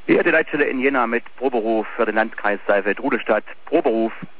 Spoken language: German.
Hier die Leitstelle in Jena mit Proberuf für den Landkreis Saalfeld-Rudolstadt. Proberuf